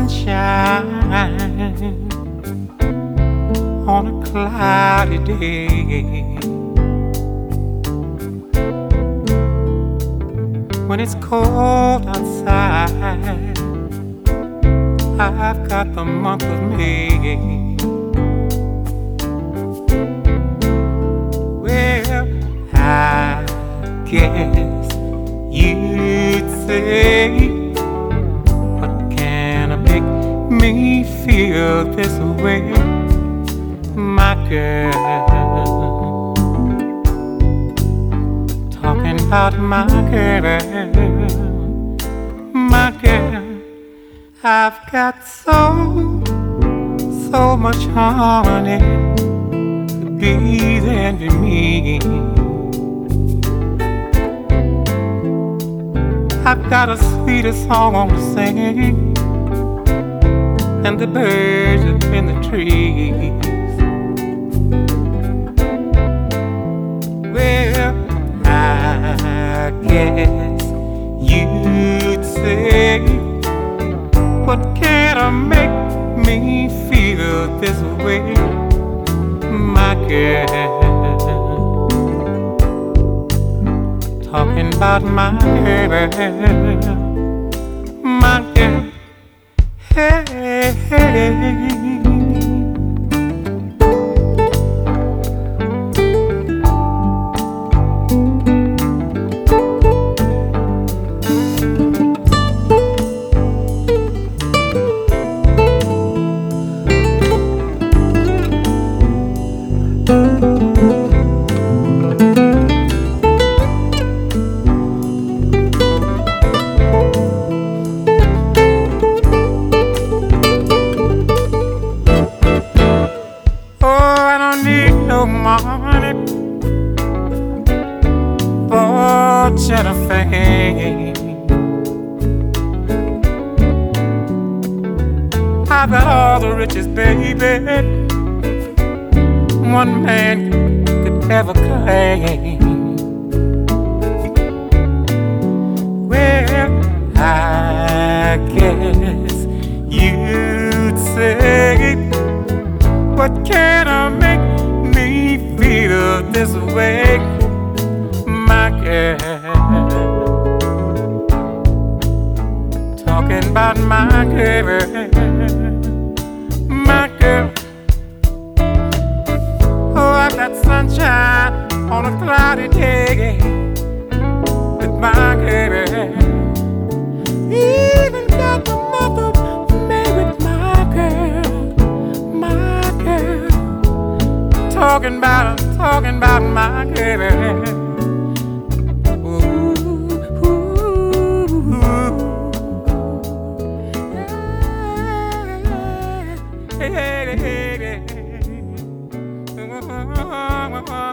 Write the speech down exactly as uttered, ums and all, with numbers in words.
sunshine on a cloudy day. When it's cold outside, I've got the month of May. Well, I guess you'd say, what can make me feel this way, my girl? Talking about my girl, my girl. I've got so, so much honey to be there to me. I've got a sweeter song to sing than the birds up in the trees. Well, I guess you'd say, what can make me feel this way, my girl? Talking about my girl, my girl. Hey, hey. I've got all the riches, baby, one man could ever claim. Well, I guess you'd say, what can make me feel this way, my girl? Talking about my girl, my girl. Oh, I've got sunshine on a cloudy day with my girl. Even got the month of May with my girl, my girl. Talking about, I'm talking about my girl. Hey, hey, hey, hey.